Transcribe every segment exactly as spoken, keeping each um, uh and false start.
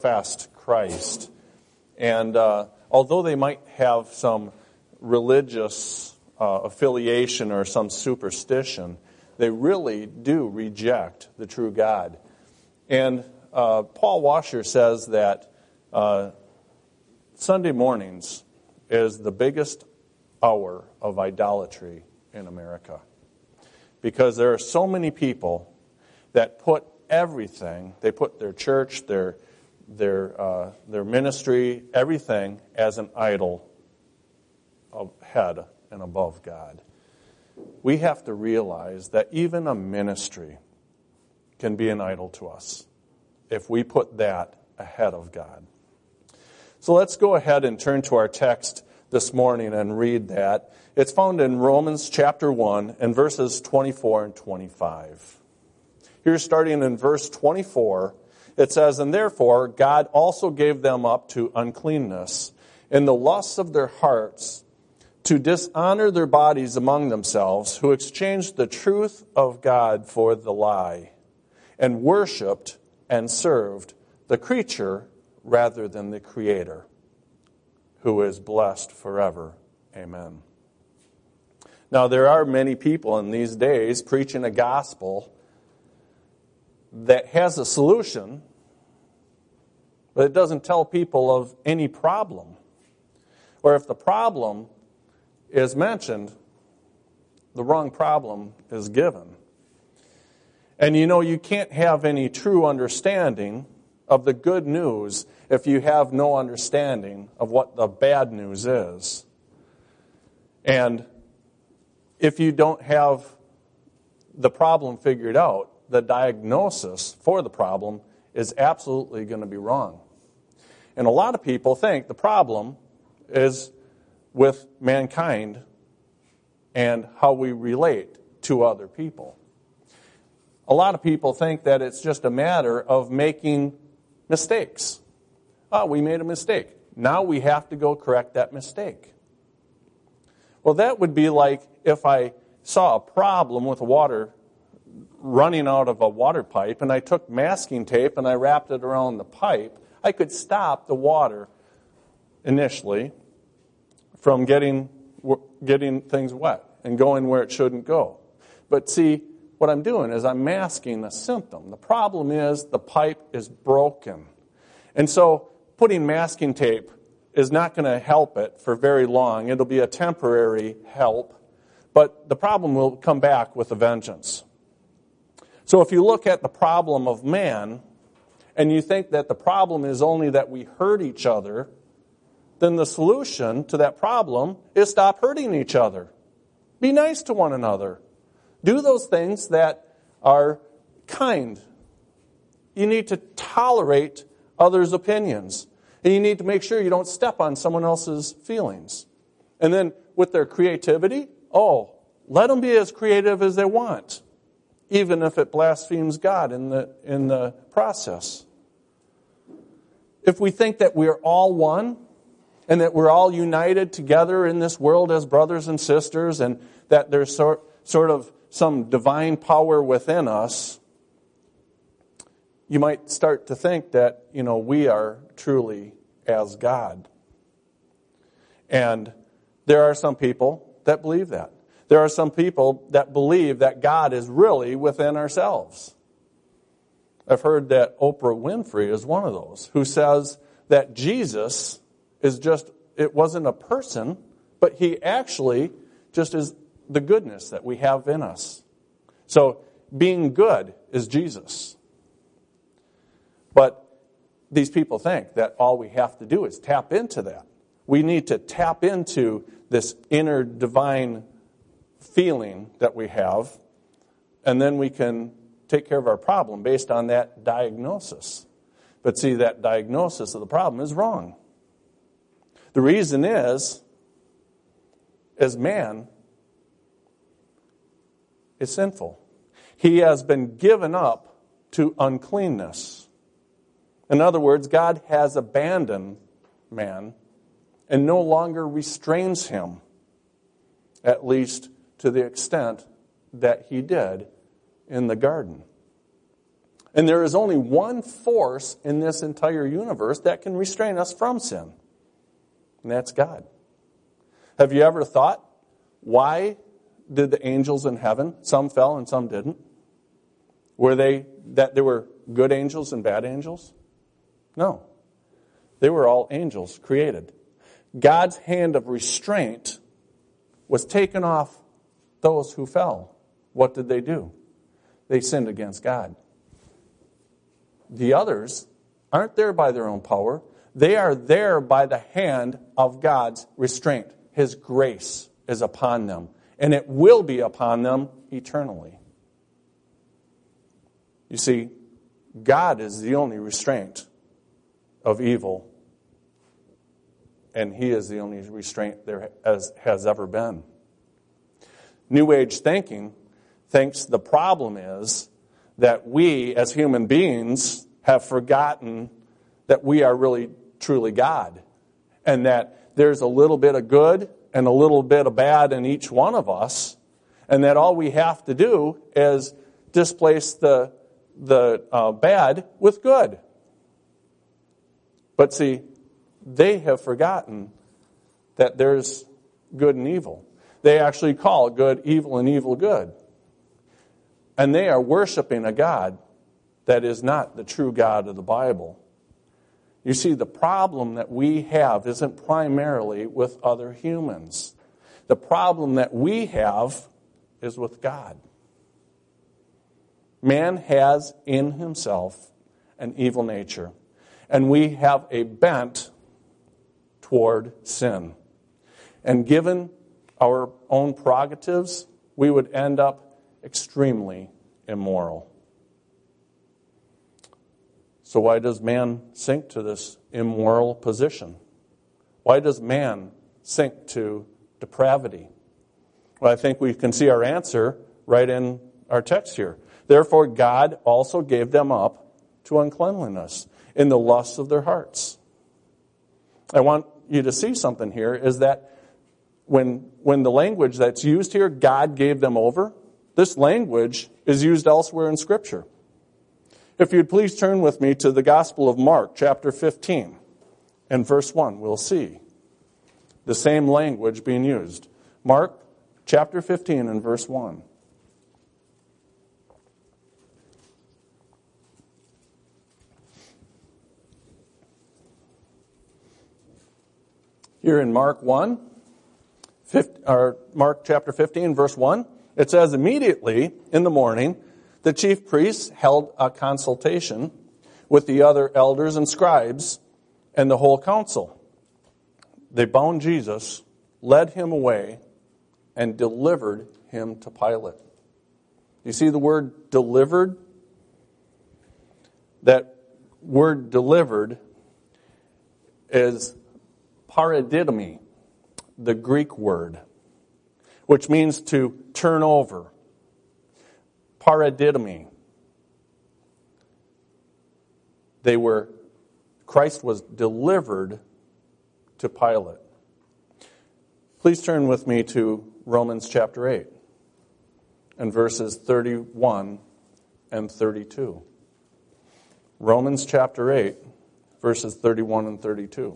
professed Christ. And uh, although they might have some religious uh, affiliation or some superstition, they really do reject the true God. And uh, Paul Washer says that uh, Sunday mornings is the biggest hour of idolatry in America. Because there are so many people that put everything, they put their church, their their uh, their ministry, everything as an idol of head and above God. We have to realize that even a ministry can be an idol to us if we put that ahead of God. So let's go ahead and turn to our text this morning and read that. It's found in Romans chapter one and verses twenty-four and twenty-five. Here, starting in verse twenty-four, it says, "And therefore God also gave them up to uncleanness in the lusts of their hearts, to dishonor their bodies among themselves, who exchanged the truth of God for the lie, and worshipped and served the creature rather than the Creator, who is blessed forever. Amen." Now, there are many people in these days preaching a gospel that has a solution, but it doesn't tell people of any problem. Or if the problem is mentioned, the wrong problem is given. And you know, you can't have any true understanding of the good news if you have no understanding of what the bad news is. And if you don't have the problem figured out, the diagnosis for the problem is absolutely going to be wrong. And a lot of people think the problem is with mankind and how we relate to other people. A lot of people think that it's just a matter of making mistakes. Oh, we made a mistake. Now we have to go correct that mistake. Well, that would be like if I saw a problem with water running out of a water pipe and I took masking tape and I wrapped it around the pipe. I could stop the water initially from getting getting things wet and going where it shouldn't go. But see, what I'm doing is I'm masking the symptom. The problem is the pipe is broken. And so putting masking tape is not going to help it for very long. It'll be a temporary help, but the problem will come back with a vengeance. So if you look at the problem of man, and you think that the problem is only that we hurt each other, then the solution to that problem is stop hurting each other. Be nice to one another. Do those things that are kind. You need to tolerate others' opinions. And you need to make sure you don't step on someone else's feelings. And then with their creativity, oh, let them be as creative as they want, even if it blasphemes God in the in the process. If we think that we're all one and that we're all united together in this world as brothers and sisters and that there's sort, sort of some divine power within us, you might start to think that, you know, we are truly as God. And there are some people that believe that. There are some people that believe that God is really within ourselves. I've heard that Oprah Winfrey is one of those who says that Jesus is just, it wasn't a person, but he actually just is the goodness that we have in us. So being good is Jesus. But these people think that all we have to do is tap into that. We need to tap into this inner divine feeling that we have, and then we can take care of our problem based on that diagnosis. But see, that diagnosis of the problem is wrong. The reason is, as man is sinful. He has been given up to uncleanness. In other words, God has abandoned man and no longer restrains him, at least to the extent that he did in the garden. And there is only one force in this entire universe that can restrain us from sin. And that's God. Have you ever thought, why did the angels in heaven, some fell and some didn't? Were they, that there were good angels and bad angels? No. They were all angels created. God's hand of restraint was taken off those who fell. What did they do? They sinned against God. The others aren't there by their own power. They are there by the hand of God's restraint. His grace is upon them, and it will be upon them eternally. You see, God is the only restraint of evil, and He is the only restraint there has, has ever been. New Age thinking thinks the problem is that we, as human beings, have forgotten that we are really, truly God, and that there's a little bit of good and a little bit of bad in each one of us, and that all we have to do is displace the, the uh, bad with good. But see, they have forgotten that there's good and evil. They actually call good evil and evil good. And they are worshiping a God that is not the true God of the Bible. You see, the problem that we have isn't primarily with other humans. The problem that we have is with God. Man has in himself an evil nature, and we have a bent toward sin. And given our own prerogatives, we would end up extremely immoral. So why does man sink to this immoral position? Why does man sink to depravity? Well, I think we can see our answer right in our text here. Therefore, God also gave them up to uncleanliness in the lusts of their hearts. I want you to see something here is that when, when the language that's used here, God gave them over, this language is used elsewhere in Scripture. If you'd please turn with me to the Gospel of Mark, chapter fifteen, and verse one, we'll see the same language being used. Mark, chapter fifteen, and verse one. Here in Mark one, or Mark chapter fifteen, verse one, it says, immediately in the morning, the chief priests held a consultation with the other elders and scribes and the whole council. They bound Jesus, led him away, and delivered him to Pilate. You see the word delivered? That word delivered is paradidomi, the Greek word, which means to turn over. Paradidomi. They were, Christ was delivered to Pilate. Please turn with me to Romans chapter eight and verses thirty-one and thirty-two. Romans chapter eight, verses thirty-one and thirty-two.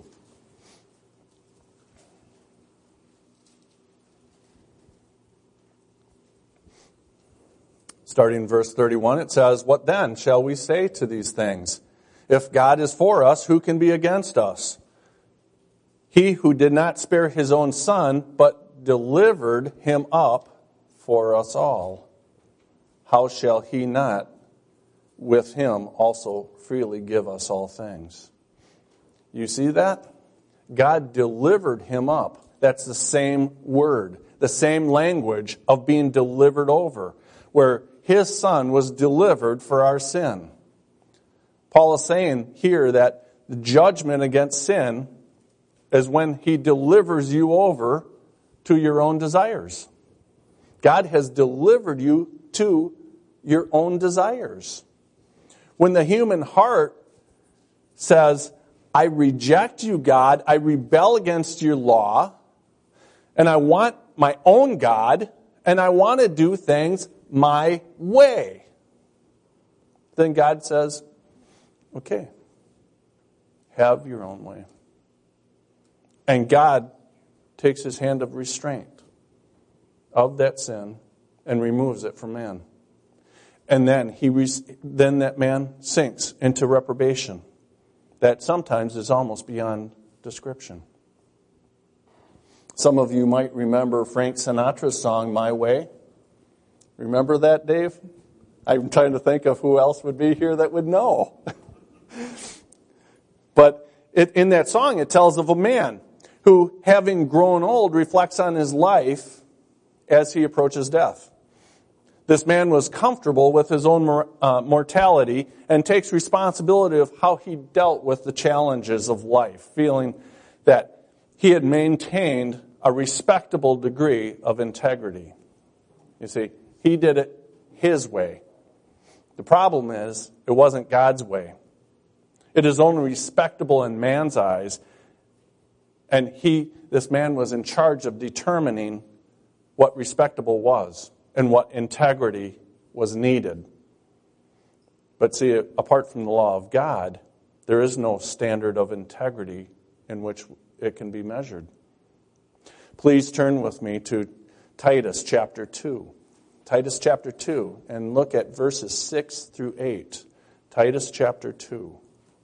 Starting in verse thirty-one, it says, what then shall we say to these things? If God is for us, who can be against us? He who did not spare his own son, but delivered him up for us all, how shall he not with him also freely give us all things? You see that? God delivered him up. That's the same word, the same language of being delivered over, where his son was delivered for our sin. Paul is saying here that the judgment against sin is when he delivers you over to your own desires. God has delivered you to your own desires. When the human heart says, I reject you, God, I rebel against your law, and I want my own God, and I want to do things my way. then God says, okay, have your own way. And God takes his hand of restraint of that sin and removes it from man. And then he then that man sinks into reprobation that sometimes is almost beyond description. Some of you might remember Frank Sinatra's song, My Way. Remember that, Dave? I'm trying to think of who else would be here that would know. But it, in that song, it tells of a man who, having grown old, reflects on his life as he approaches death. This man was comfortable with his own uh, mortality and takes responsibility of how he dealt with the challenges of life, feeling that he had maintained a respectable degree of integrity. You see, he did it his way. The problem is, it wasn't God's way. It is only respectable in man's eyes, and he, this man was in charge of determining what respectable was and what integrity was needed. But see, apart from the law of God, there is no standard of integrity in which it can be measured. Please turn with me to Titus chapter two. Titus chapter two, and look at verses six through eight. Titus chapter two.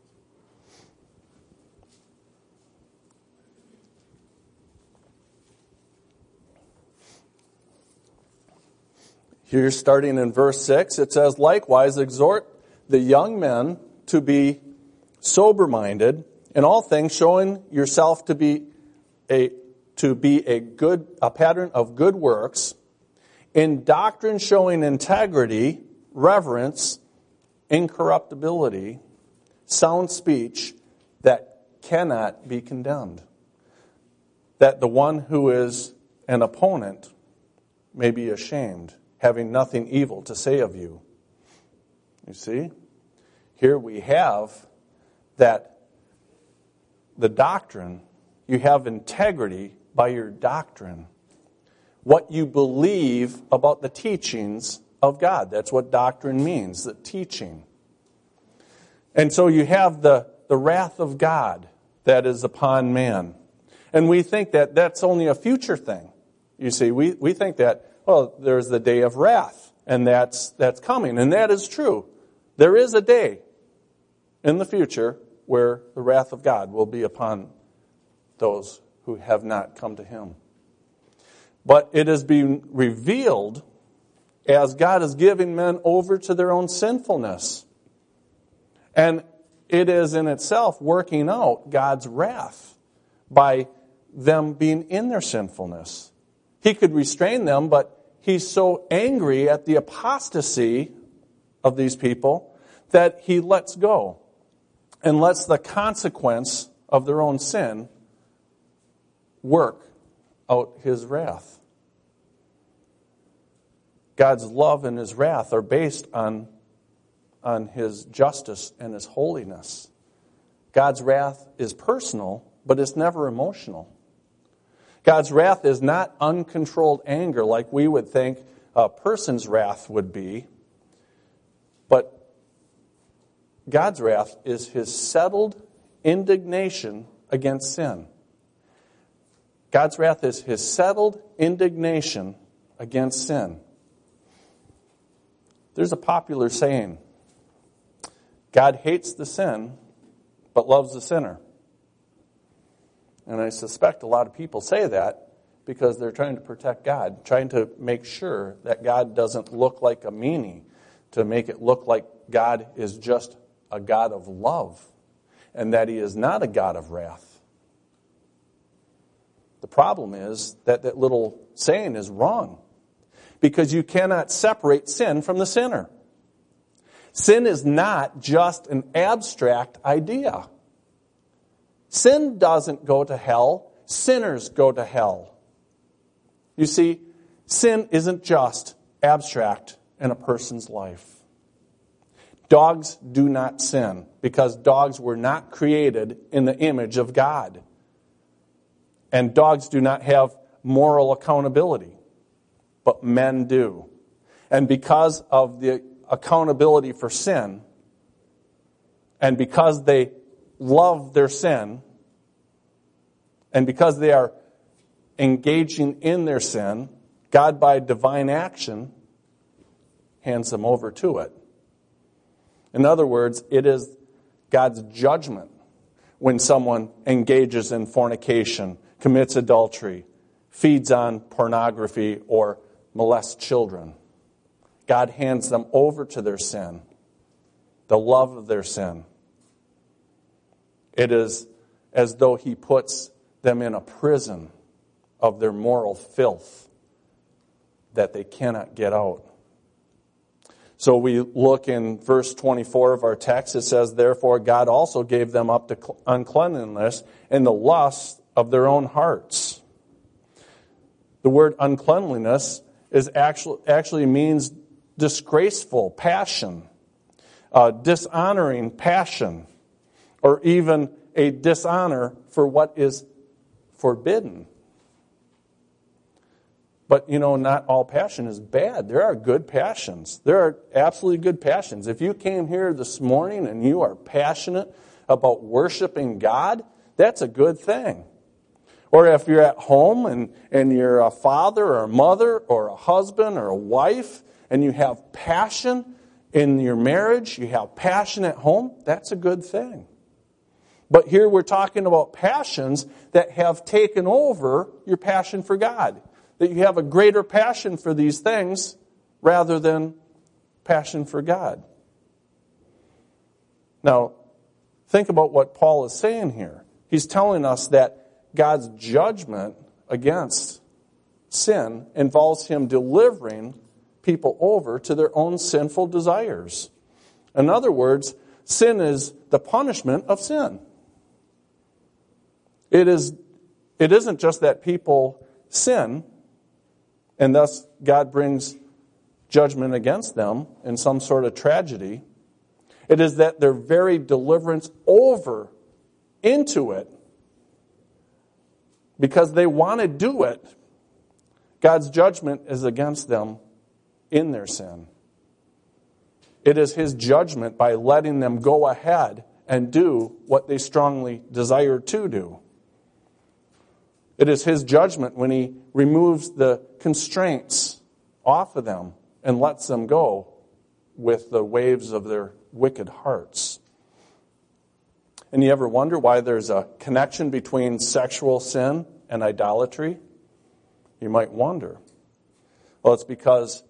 Here, starting in verse six, it says, likewise, exhort the young men to be sober-minded, in all things showing yourself to be a to be a good a pattern of good works, in doctrine showing integrity, reverence, incorruptibility, sound speech that cannot be condemned, that the one who is an opponent may be ashamed, having nothing evil to say of you. You see, here we have that the doctrine, you have integrity by your doctrine. What you believe about the teachings of God. That's what doctrine means, the teaching. And so you have the, the wrath of God that is upon man. And we think that that's only a future thing. You see, we, we think that, well, there's the day of wrath, and that's that's coming, and that is true. There is a day in the future where the wrath of God will be upon those who have not come to him. But it is being revealed as God is giving men over to their own sinfulness. And it is in itself working out God's wrath by them being in their sinfulness. He could restrain them, but he's so angry at the apostasy of these people that he lets go and lets the consequence of their own sin work out his wrath. God's love and his wrath are based on, on his justice and his holiness. God's wrath is personal, but it's never emotional. God's wrath is not uncontrolled anger like we would think a person's wrath would be. But God's wrath is his settled indignation against sin. God's wrath is his settled indignation against sin. There's a popular saying, God hates the sin, but loves the sinner. And I suspect a lot of people say that because they're trying to protect God, trying to make sure that God doesn't look like a meanie, to make it look like God is just a God of love, and that he is not a God of wrath. The problem is that that little saying is wrong, because you cannot separate sin from the sinner. Sin is not just an abstract idea. Sin doesn't go to hell. Sinners go to hell. You see, sin isn't just abstract in a person's life. Dogs do not sin because dogs were not created in the image of God. And dogs do not have moral accountability, but men do. And because of the accountability for sin, and because they love their sin, and because they are engaging in their sin, God, by divine action, hands them over to it. In other words, it is God's judgment when someone engages in fornication, commits adultery, feeds on pornography, or molests children. God hands them over to their sin, the love of their sin. It is as though He puts them in a prison of their moral filth that they cannot get out. So we look in verse twenty-four of our text. It says, "Therefore God also gave them up to uncleanness in the lust of their own hearts." The word uncleanliness is actually, actually means disgraceful passion, uh, dishonoring passion, or even a dishonor for what is forbidden. But, you know, not all passion is bad. There are good passions. There are absolutely good passions. If you came here this morning and you are passionate about worshiping God, that's a good thing. Or if you're at home and, and you're a father or a mother or a husband or a wife and you have passion in your marriage, you have passion at home, that's a good thing. But here we're talking about passions that have taken over your passion for God. That you have a greater passion for these things rather than passion for God. Now, think about what Paul is saying here. He's telling us that God's judgment against sin involves Him delivering people over to their own sinful desires. In other words, sin is the punishment of sin. It is, it isn't just that people sin, and thus God brings judgment against them in some sort of tragedy. It is that their very deliverance over into it, because they want to do it, God's judgment is against them in their sin. It is His judgment by letting them go ahead and do what they strongly desire to do. It is His judgment when He removes the constraints off of them and lets them go with the waves of their wicked hearts. And you ever wonder why there's a connection between sexual sin and idolatry? You might wonder. Well, it's because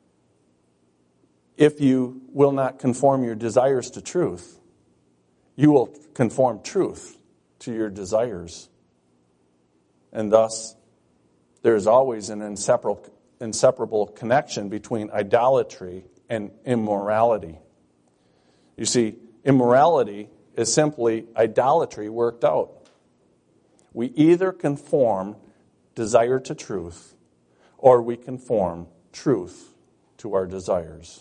if you will not conform your desires to truth, you will conform truth to your desires. And thus, there is always an inseparable, inseparable connection between idolatry and immorality. You see, immorality is simply idolatry worked out. We either conform desire to truth, or we conform truth to our desires.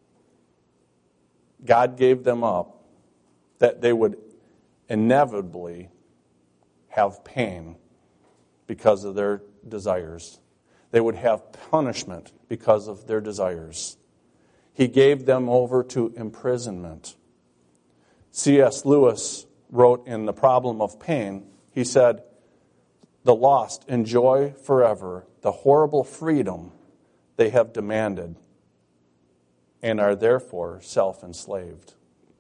God gave them up that they would inevitably have pain because of their desires. They would have punishment because of their desires. He gave them over to imprisonment. C S Lewis wrote in The Problem of Pain, he said, "The lost enjoy forever the horrible freedom they have demanded and are therefore self-enslaved."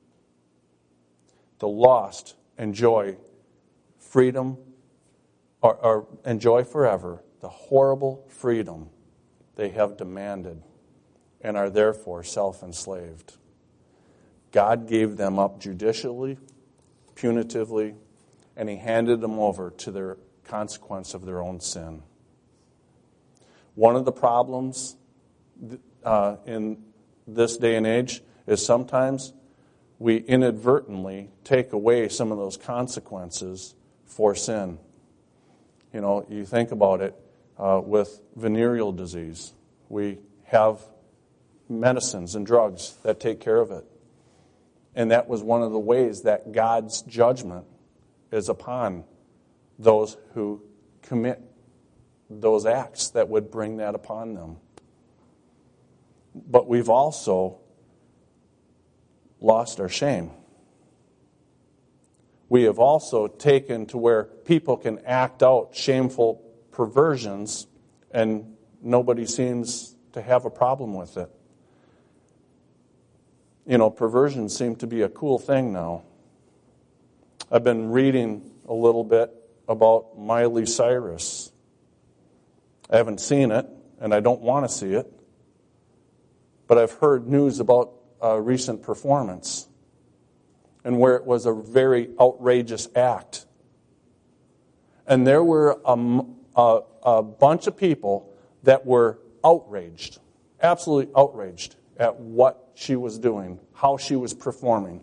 The lost enjoy freedom or, or enjoy forever the horrible freedom they have demanded and are therefore self-enslaved. God gave them up judicially, punitively, and He handed them over to their consequence of their own sin. One of the problems uh, in this day and age is sometimes we inadvertently take away some of those consequences for sin. You know, you think about it uh, with venereal disease. We have medicines and drugs that take care of it. And that was one of the ways that God's judgment is upon those who commit those acts that would bring that upon them. But we've also lost our shame. We have also taken to where people can act out shameful perversions and nobody seems to have a problem with it. You know, perversions seem to be a cool thing now. I've been reading a little bit about Miley Cyrus. I haven't seen it, and I don't want to see it. But I've heard news about a recent performance and where it was a very outrageous act. And there were a, a, a bunch of people that were outraged, absolutely outraged at what she was doing, how she was performing.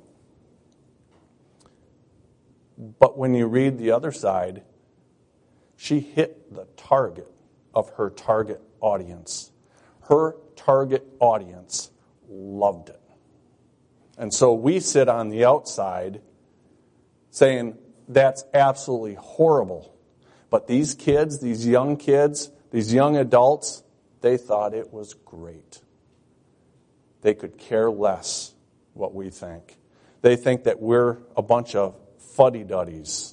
But when you read the other side, she hit the target of her target audience. Her target audience loved it. And so we sit on the outside saying, that's absolutely horrible. But these kids, these young kids, these young adults, they thought it was great. They could care less what we think. They think that we're a bunch of fuddy-duddies.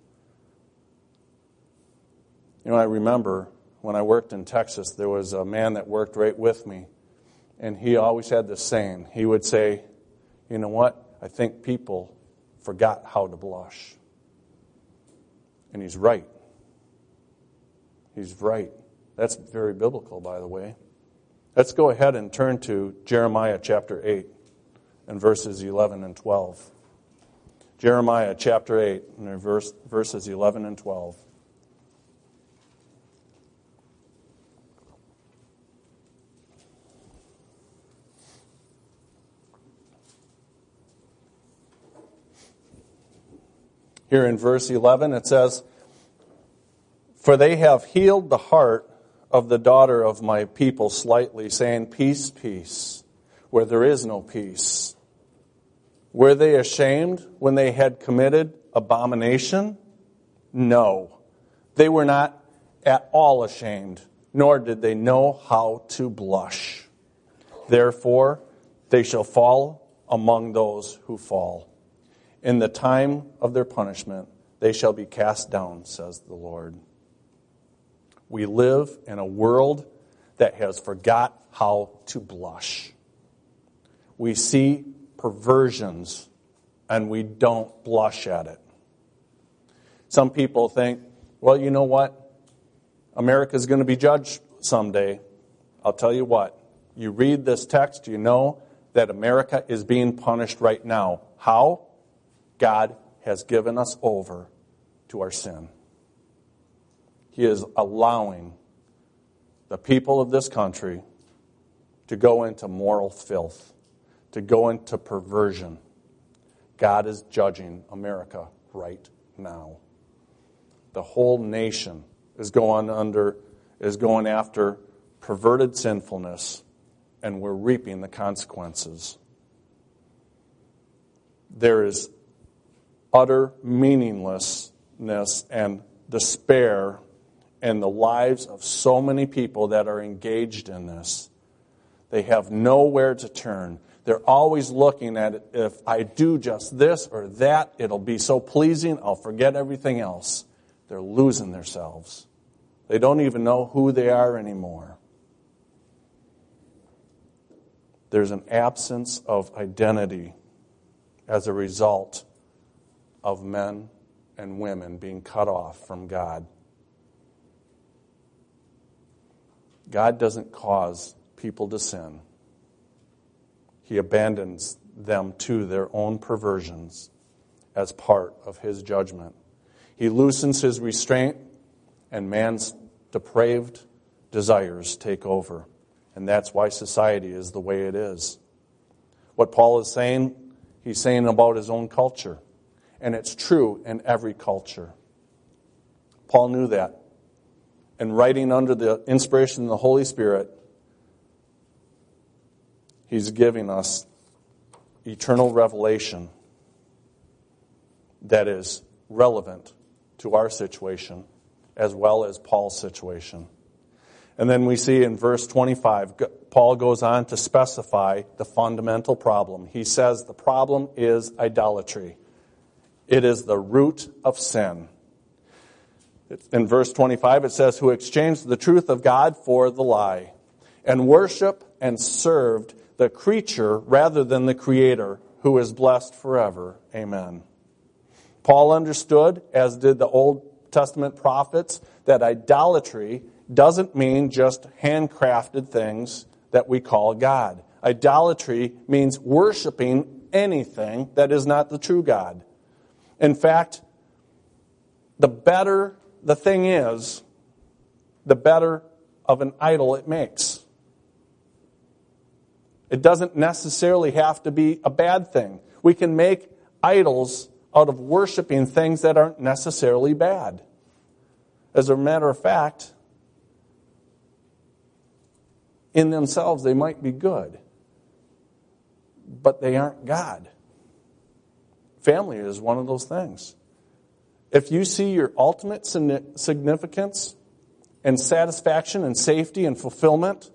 You know, I remember when I worked in Texas, there was a man that worked right with me, and he always had this saying. He would say, you know what? I think people forgot how to blush. And he's right. He's right. That's very biblical, by the way. Let's go ahead and turn to Jeremiah chapter eight and verses eleven and twelve. Jeremiah chapter eight and verse, verses eleven and twelve. Here in verse eleven it says, "For they have healed the heart of the daughter of my people slightly, saying, peace, peace, where there is no peace. Were they ashamed when they had committed abomination? No, they were not at all ashamed, nor did they know how to blush. Therefore, they shall fall among those who fall. In the time of their punishment, they shall be cast down, says the Lord." We live in a world that has forgot how to blush. We see perversions and we don't blush at it. Some people think, well, you know what? America's going to be judged someday. I'll tell you what. You read this text, you know that America is being punished right now. How? God has given us over to our sin. He is allowing the people of this country to go into moral filth, to go into perversion. God is judging America right now. The whole nation is going under, is going after perverted sinfulness, and we're reaping the consequences. There is utter meaninglessness and despair in the lives of so many people that are engaged in this. They have nowhere to turn. They're always looking at it. If I do just this or that, it'll be so pleasing, I'll forget everything else. They're losing themselves. They don't even know who they are anymore. There's an absence of identity as a result of men and women being cut off from God. God doesn't cause people to sin. He abandons them to their own perversions as part of his judgment. He loosens his restraint, and man's depraved desires take over. And that's why society is the way it is. What Paul is saying, he's saying about his own culture. And it's true in every culture. Paul knew that. And writing under the inspiration of the Holy Spirit, he's giving us eternal revelation that is relevant to our situation as well as Paul's situation. And then we see in verse twenty-five, Paul goes on to specify the fundamental problem. He says the problem is idolatry. It is the root of sin. In verse twenty-five it says, who exchanged the truth of God for the lie, and worship and served the creature rather than the Creator, who is blessed forever. Amen. Paul understood, as did the Old Testament prophets, that idolatry doesn't mean just handcrafted things that we call God. Idolatry means worshiping anything that is not the true God. In fact, the better the thing is, the better of an idol it makes. It doesn't necessarily have to be a bad thing. We can make idols out of worshiping things that aren't necessarily bad. As a matter of fact, in themselves they might be good, but they aren't God. Family is one of those things. If you see your ultimate significance and satisfaction and safety and fulfillment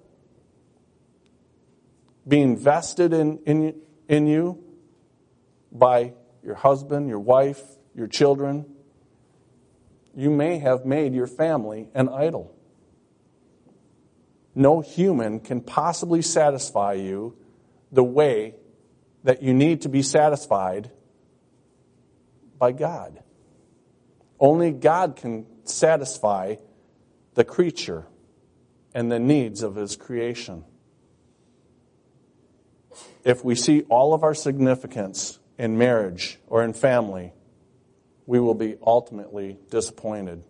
being vested in, in, in you by your husband, your wife, your children, you may have made your family an idol. No human can possibly satisfy you the way that you need to be satisfied by God. Only God can satisfy the creature and the needs of His creation. If we see all of our significance in marriage or in family, we will be ultimately disappointed.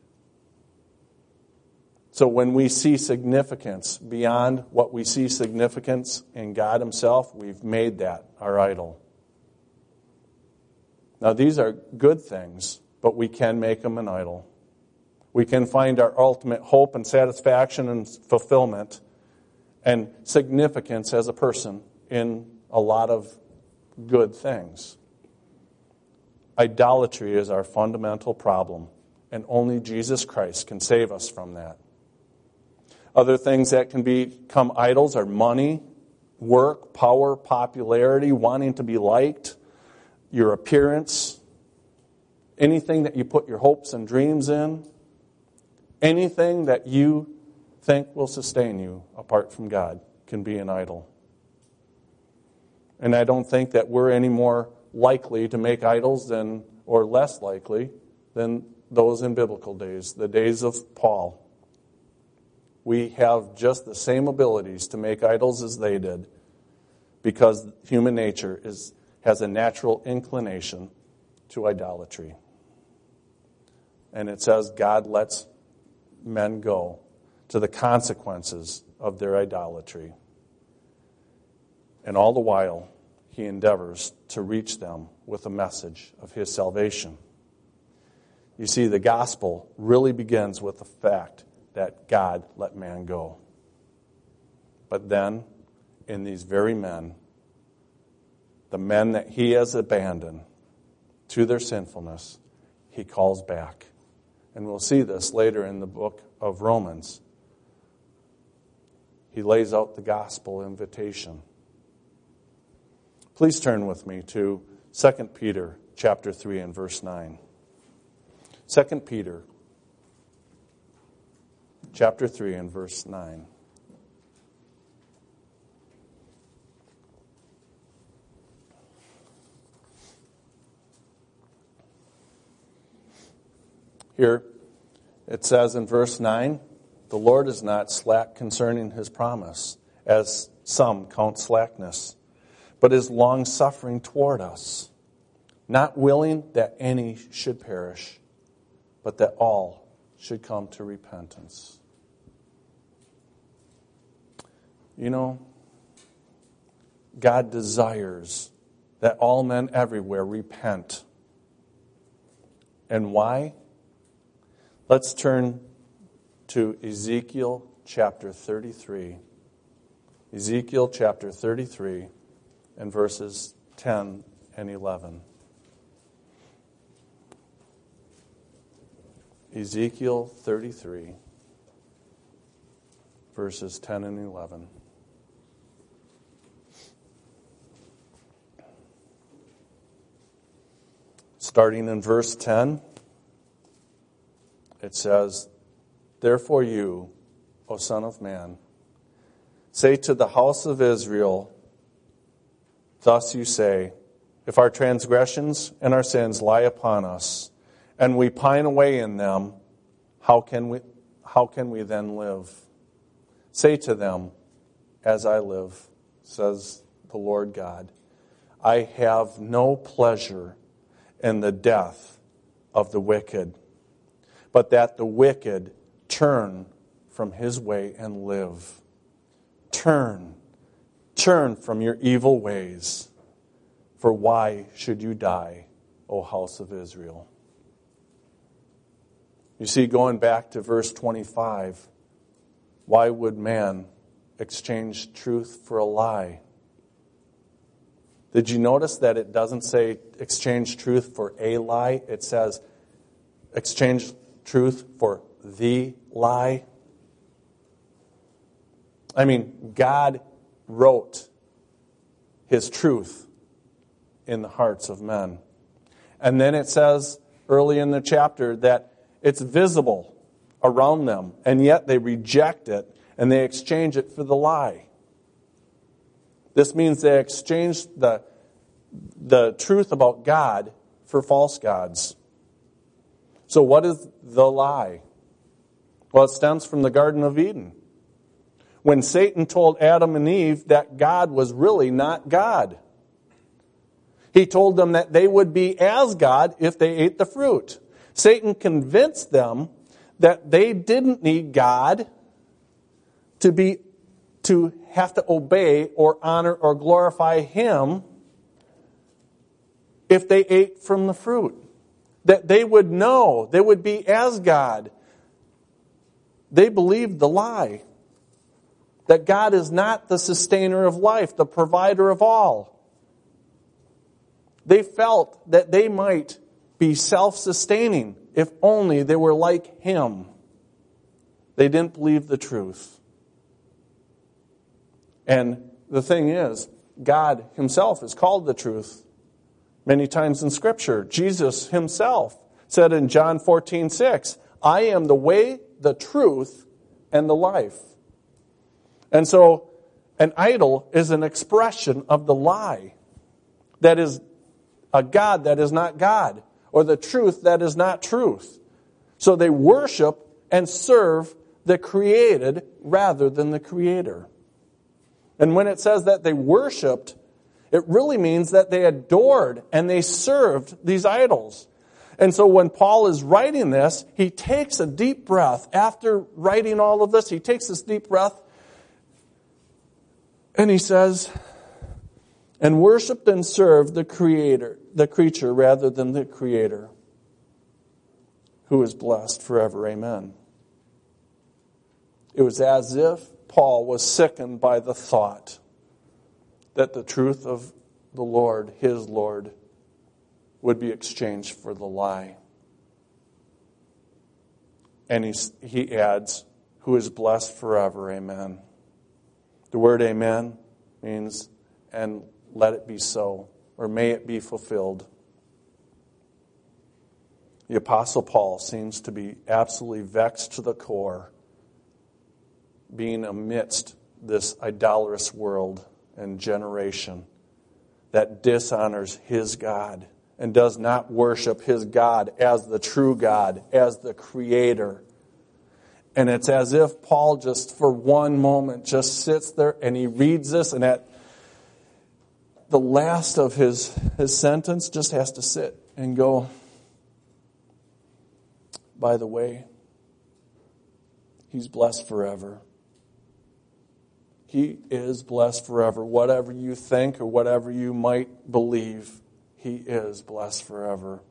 So when we see significance beyond what we see significance in God Himself, we've made that our idol. Now these are good things, but we can make them an idol. We can find our ultimate hope and satisfaction and fulfillment and significance as a person in a lot of good things. Idolatry is our fundamental problem, and only Jesus Christ can save us from that. Other things that can become idols are money, work, power, popularity, wanting to be liked, your appearance, anything that you put your hopes and dreams in, anything that you think will sustain you apart from God can be an idol. And I don't think that we're any more likely to make idols than, or less likely than those in biblical days, the days of Paul. We have just the same abilities to make idols as they did, because human nature is has a natural inclination to idolatry. And it says God lets men go to the consequences of their idolatry. And all the while, He endeavors to reach them with a message of His salvation. You see, the gospel really begins with the fact that God let man go. But then, in these very men, the men that He has abandoned to their sinfulness, He calls back. And we'll see this later in the book of Romans. He lays out the gospel invitation. Please turn with me to Second Peter chapter three and verse nine. Second Peter chapter three and verse nine. Here it says in verse nine, the Lord is not slack concerning His promise, as some count slackness, but is long-suffering toward us, not willing that any should perish, but that all should come to repentance. You know, God desires that all men everywhere repent. And why? Let's turn to Ezekiel chapter thirty-three. Ezekiel chapter thirty-three and verses ten and eleven. Ezekiel thirty-three verses ten and eleven. Starting in verse ten, it says, "Therefore you, O Son of Man, say to the house of Israel, thus you say, if our transgressions and our sins lie upon us, and we pine away in them, how can we, how can we then live? Say to them, as I live, says the Lord God, I have no pleasure in the death of the wicked, but that the wicked turn from his way and live. Turn, turn from your evil ways. For why should you die, O house of Israel?" You see, going back to verse twenty-five, why would man exchange truth for a lie? Did you notice that it doesn't say exchange truth for a lie? It says exchange truth for the lie. I mean, God wrote His truth in the hearts of men. And then it says early in the chapter that it's visible around them, and yet they reject it and they exchange it for the lie. This means they exchange the, the truth about God for false gods. So what is the lie? Well, it stems from the Garden of Eden, when Satan told Adam and Eve that God was really not God. He told them that they would be as God if they ate the fruit. Satan convinced them that they didn't need God to be to have to obey or honor or glorify Him if they ate from the fruit. That they would know, they would be as God. They believed the lie. That God is not the sustainer of life, the provider of all. They felt that they might be self-sustaining if only they were like Him. They didn't believe the truth. And the thing is, God Himself is called the truth many times in Scripture. Jesus Himself said in John fourteen six, I am the way, the truth, and the life. And so, an idol is an expression of the lie that is a God that is not God, or the truth that is not truth. So they worship and serve the created rather than the Creator. And when it says that they worshiped, it really means that they adored and they served these idols. And so when Paul is writing this, he takes a deep breath. After writing all of this, he takes this deep breath and he says, and worshiped and served the Creator, the creature rather than the Creator, who is blessed forever. Amen. It was as if Paul was sickened by the thought that the truth of the Lord, his Lord, would be exchanged for the lie. And he, he adds, who is blessed forever. Amen. The word amen means, and let it be so, or may it be fulfilled. The Apostle Paul seems to be absolutely vexed to the core, being amidst this idolatrous world and generation that dishonors his God and does not worship his God as the true God, as the Creator. And it's as if Paul just for one moment just sits there and he reads this, and at the last of his, his sentence just has to sit and go, by the way, he's blessed forever. He is blessed forever. Whatever you think or whatever you might believe, he is blessed forever.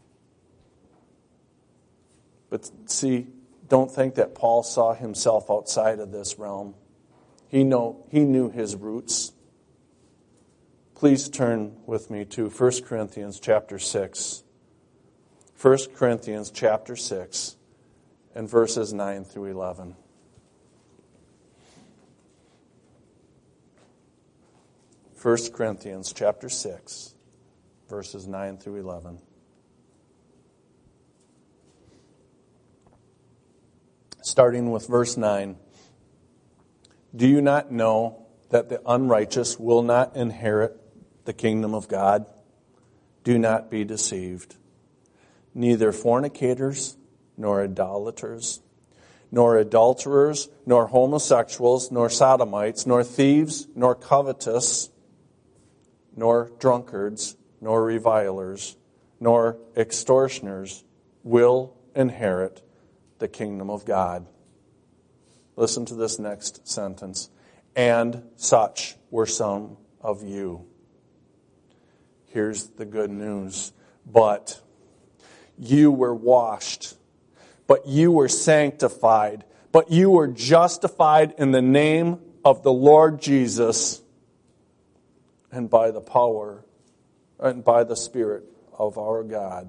But see, don't think that Paul saw himself outside of this realm. He know he knew his roots. Please turn with me to First Corinthians chapter six. First Corinthians chapter six and verses nine through eleven. First Corinthians chapter six, verses nine through eleven. Starting with verse nine. Do you not know that the unrighteous will not inherit the kingdom of God? Do not be deceived. Neither fornicators, nor idolaters, nor adulterers, nor homosexuals, nor sodomites, nor thieves, nor covetous, nor drunkards, nor revilers, nor extortioners will inherit the kingdom of God. Listen to this next sentence. And such were some of you. Here's the good news. But you were washed, but you were sanctified, but you were justified in the name of the Lord Jesus and by the power and by the Spirit of our God.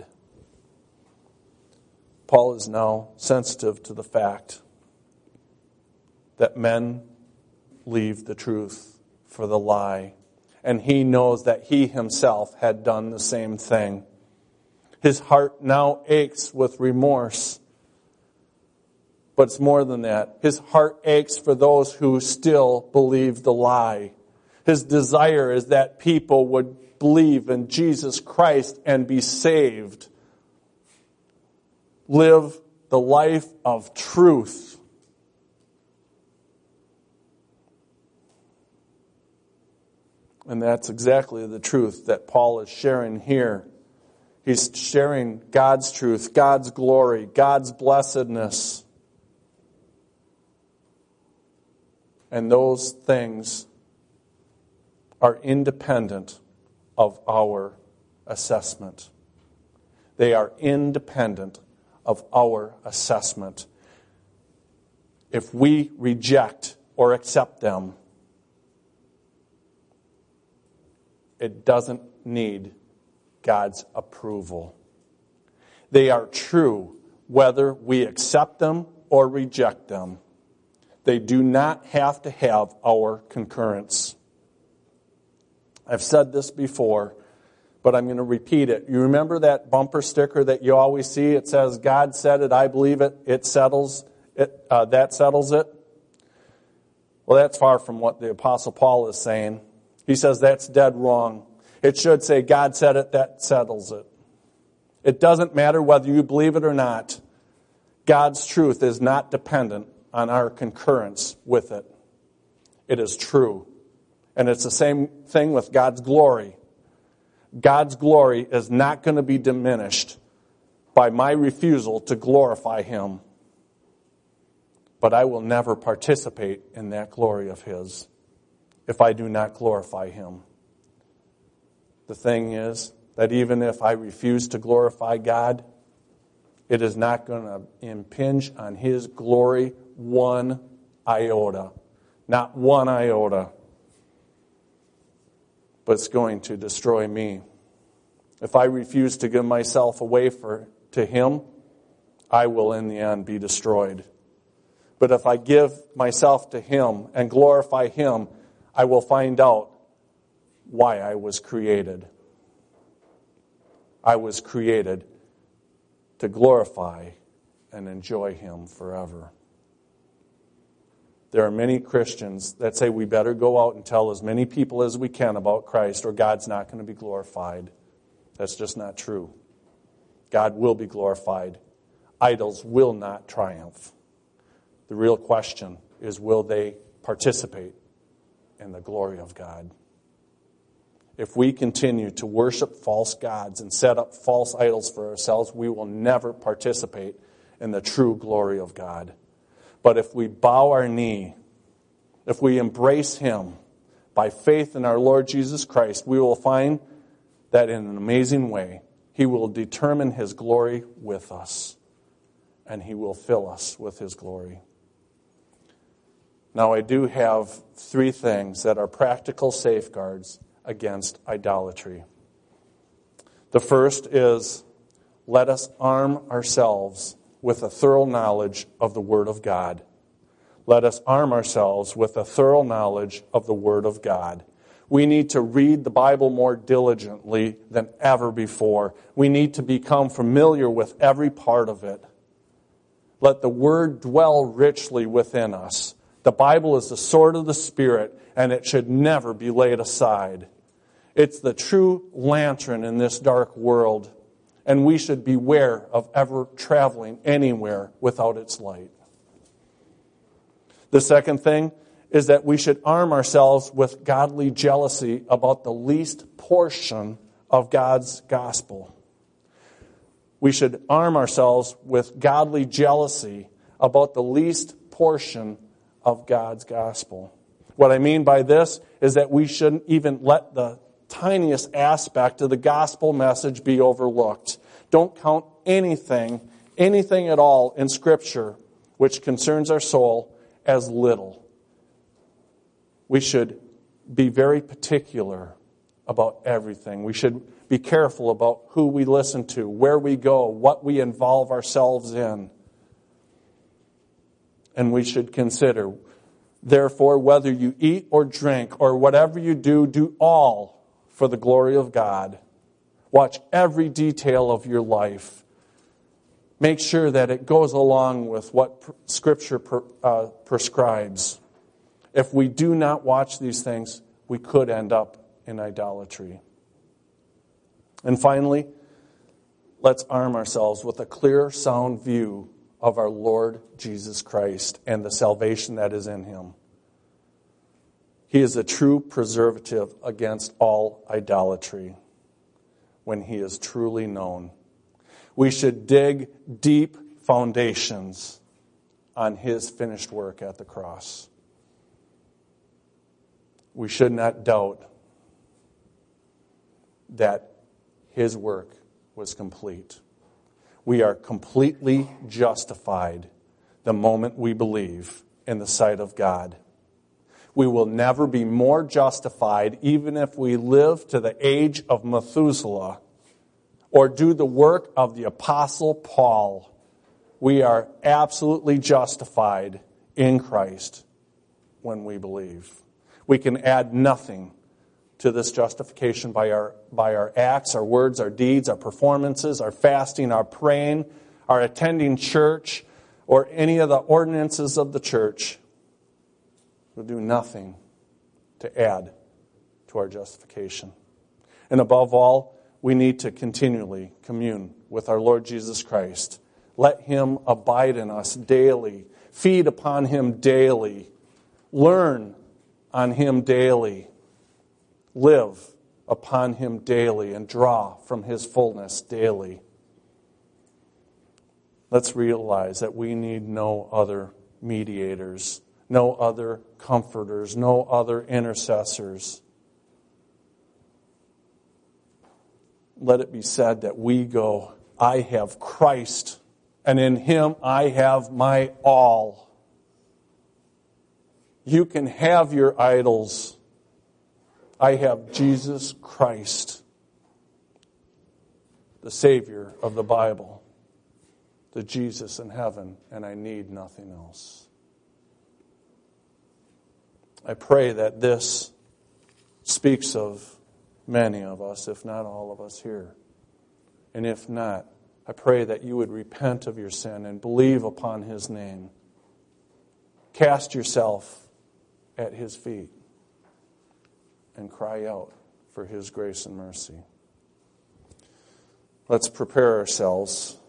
Paul is now sensitive to the fact that men leave the truth for the lie. And he knows that he himself had done the same thing. His heart now aches with remorse. But it's more than that. His heart aches for those who still believe the lie. His desire is that people would believe in Jesus Christ and be saved. Live the life of truth. And that's exactly the truth that Paul is sharing here. He's sharing God's truth, God's glory, God's blessedness. And those things are independent of our assessment. They are independent of our assessment. If we reject or accept them, it doesn't need God's approval. They are true whether we accept them or reject them. They do not have to have our concurrence. I've said this before, but I'm going to repeat it. You remember that bumper sticker that you always see? It says, God said it, I believe it, it settles it, uh, that settles it. Well, that's far from what the Apostle Paul is saying. He says that's dead wrong. It should say, God said it, that settles it. It doesn't matter whether you believe it or not. God's truth is not dependent on our concurrence with it. It is true. And it's the same thing with God's glory. God's glory is not going to be diminished by my refusal to glorify Him. But I will never participate in that glory of His if I do not glorify Him. The thing is that even if I refuse to glorify God, it is not going to impinge on His glory one iota. Not one iota. But it's going to destroy me. If I refuse to give myself away for to Him, I will in the end be destroyed. But if I give myself to Him and glorify Him, I will find out why I was created. I was created to glorify and enjoy Him forever. There are many Christians that say we better go out and tell as many people as we can about Christ or God's not going to be glorified. That's just not true. God will be glorified. Idols will not triumph. The real question is, will they participate in the glory of God? If we continue to worship false gods and set up false idols for ourselves, we will never participate in the true glory of God. But if we bow our knee, if we embrace Him by faith in our Lord Jesus Christ, we will find that in an amazing way, He will determine His glory with us, and He will fill us with His glory. Now, I do have three things that are practical safeguards against idolatry. The first is, let us arm ourselves with a thorough knowledge of the Word of God. Let us arm ourselves with a thorough knowledge of the Word of God. We need to read the Bible more diligently than ever before. We need to become familiar with every part of it. Let the Word dwell richly within us. The Bible is the sword of the Spirit, and it should never be laid aside. It's the true lantern in this dark world, and we should beware of ever traveling anywhere without its light. The second thing is that we should arm ourselves with godly jealousy about the least portion of God's gospel. We should arm ourselves with godly jealousy about the least portion of God's gospel. What I mean by this is that we shouldn't even let the tiniest aspect of the gospel message be overlooked. Don't count anything, anything at all in Scripture which concerns our soul as little. We should be very particular about everything. We should be careful about who we listen to, where we go, what we involve ourselves in. And we should consider, therefore, whether you eat or drink or whatever you do, do all for the glory of God. Watch every detail of your life. Make sure that it goes along with what Scripture uh, prescribes. If we do not watch these things, we could end up in idolatry. And finally, let's arm ourselves with a clear, sound view of our Lord Jesus Christ and the salvation that is in Him. He is a true preservative against all idolatry when He is truly known. We should dig deep foundations on His finished work at the cross. We should not doubt that His work was complete. We are completely justified the moment we believe in the sight of God. We will never be more justified even if we live to the age of Methuselah or do the work of the Apostle Paul. We are absolutely justified in Christ when we believe. We can add nothing to this justification by our by our acts, our words, our deeds, our performances, our fasting, our praying, our attending church, or any of the ordinances of the church. We'll do nothing to add to our justification. And above all, we need to continually commune with our Lord Jesus Christ. Let Him abide in us daily. Feed upon Him daily. Learn on Him daily. Live upon Him daily and draw from His fullness daily. Let's realize that we need no other mediators, no other comforters, no other intercessors. Let it be said that we go, I have Christ, and in Him I have my all. You can have your idols. I have Jesus Christ, the Savior of the Bible, the Jesus in heaven, and I need nothing else. I pray that this speaks of many of us, if not all of us here. And if not, I pray that you would repent of your sin and believe upon His name. Cast yourself at His feet and cry out for His grace and mercy. Let's prepare ourselves